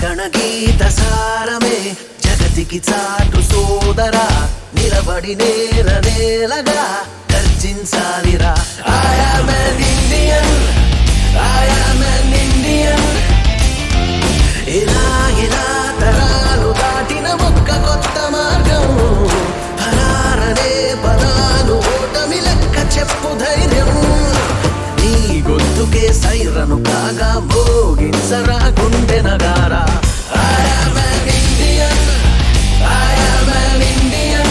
గణగీత సారమే జగతికి చాటు సోదరా నిలబడి నేల నేలగా గర్జించాలిరా I am an Indian I am an Indian ఇలా ఇలా తరాలు దాటిన ఒక్క కొత్త మార్గం హరారనే పదాలు ఓటమి లెక్క చెప్పు ధైర్యం నీ గొంతుకే సైరను కాగా మోగించరా గుండె నగారా I am an Indian I am an Indian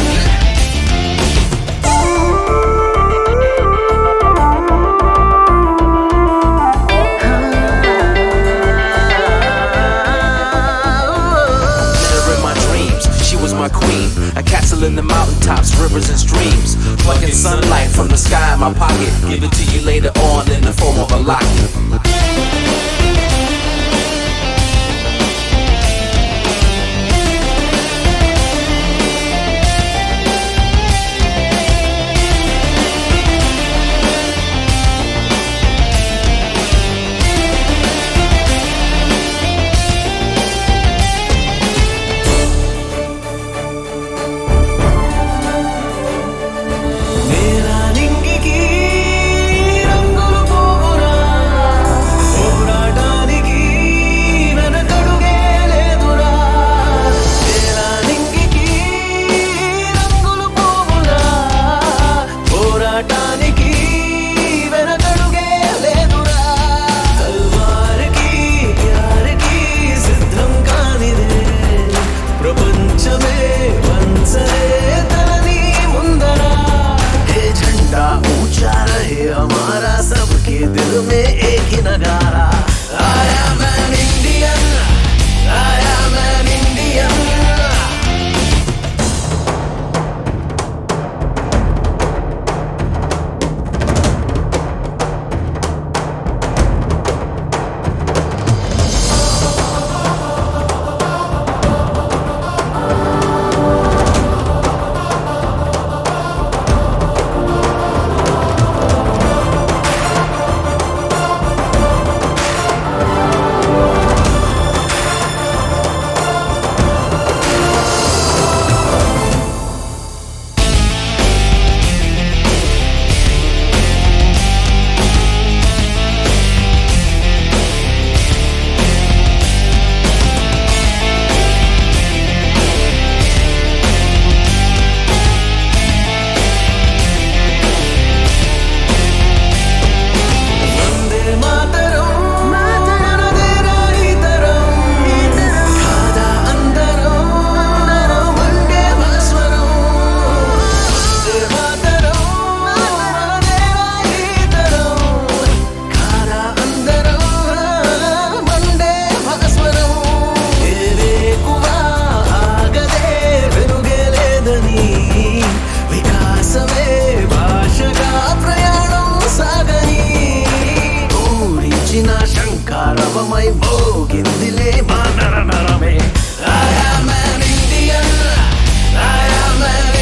my queen, a castle in the mountaintops, rivers and streams, plucking sunlight from the sky in my pocket, give it to you later on in the form of a locket. दिल में एक ही नगारा I am an Indian I am an Indian శంకారవమై మోగిందిలే మా నర నరమే I am an Indian I am an